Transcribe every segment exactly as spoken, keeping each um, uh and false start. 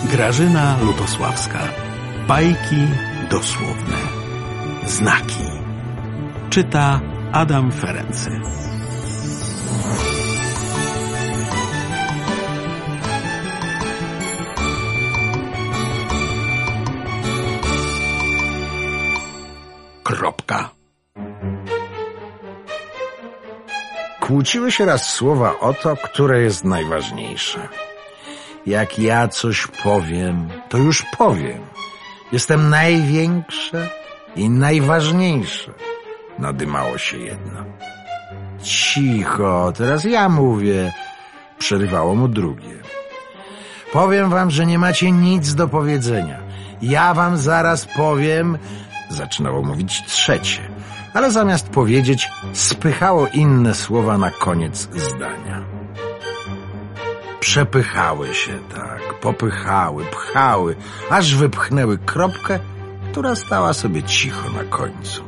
Grażyna Lutosławska. Bajki dosłowne. Znaki. Czyta Adam Ferency. Kropka. Kłóciły się raz słowa o to, które jest najważniejsze. Jak ja coś powiem, to już powiem. Jestem największe i najważniejsze. Nadymało się jedno. Cicho, teraz ja mówię. Przerywało mu drugie. Powiem wam, że nie macie nic do powiedzenia. Ja wam zaraz powiem. Zaczynało mówić trzecie, ale zamiast powiedzieć, spychało inne słowa na koniec zdania. Przepychały się tak, popychały, pchały, aż wypchnęły kropkę, która stała sobie cicho na końcu.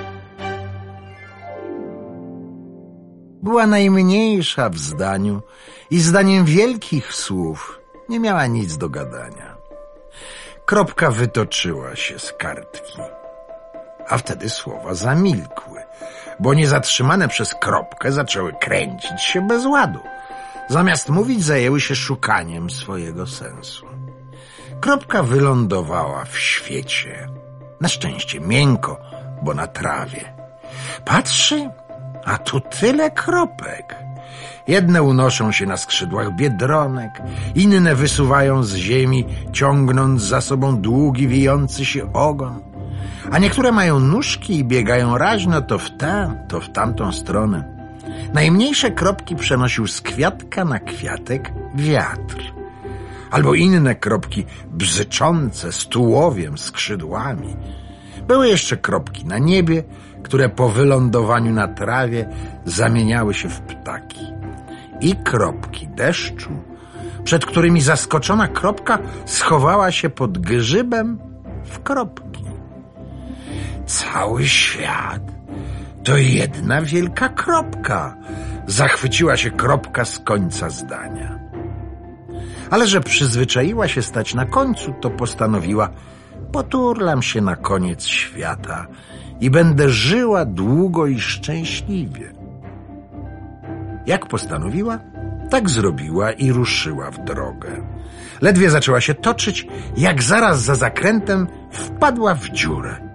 Była najmniejsza w zdaniu i zdaniem wielkich słów nie miała nic do gadania. Kropka wytoczyła się z kartki. A wtedy słowa zamilkły, bo niezatrzymane przez kropkę zaczęły kręcić się bez ładu. Zamiast mówić, zajęły się szukaniem swojego sensu. Kropka wylądowała w świecie. Na szczęście miękko, bo na trawie. Patrzy, a tu tyle kropek. Jedne unoszą się na skrzydłach biedronek, inne wysuwają z ziemi, ciągnąc za sobą długi, wijący się ogon. A niektóre mają nóżki i biegają raźno to w tę, to w tamtą stronę. Najmniejsze kropki przenosił z kwiatka na kwiatek wiatr. Albo inne kropki bzyczące z tułowiem, skrzydłami. Były jeszcze kropki na niebie, które po wylądowaniu na trawie zamieniały się w ptaki. I kropki deszczu, przed którymi zaskoczona kropka schowała się pod grzybem w kropki. Cały świat to jedna wielka kropka. Zachwyciła się kropka z końca zdania. Ale że przyzwyczaiła się stać na końcu, to postanowiła: poturlam się na koniec świata i będę żyła długo i szczęśliwie. Jak postanowiła, tak zrobiła i ruszyła w drogę. Ledwie zaczęła się toczyć, jak zaraz za zakrętem wpadła w dziurę.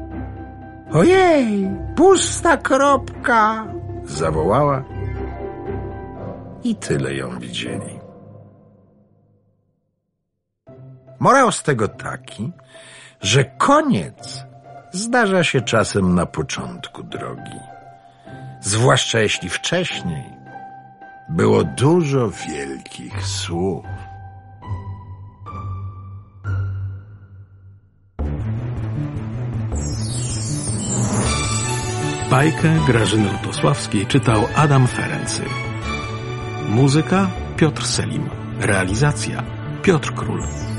Ojej, pusta kropka! Zawołała i tyle ją widzieli. Morał z tego taki, że koniec zdarza się czasem na początku drogi. Zwłaszcza jeśli wcześniej było dużo wielkich słów. Bajkę Grażyny Lutosławskiej czytał Adam Ferency. Muzyka Piotr Selim. Realizacja Piotr Król.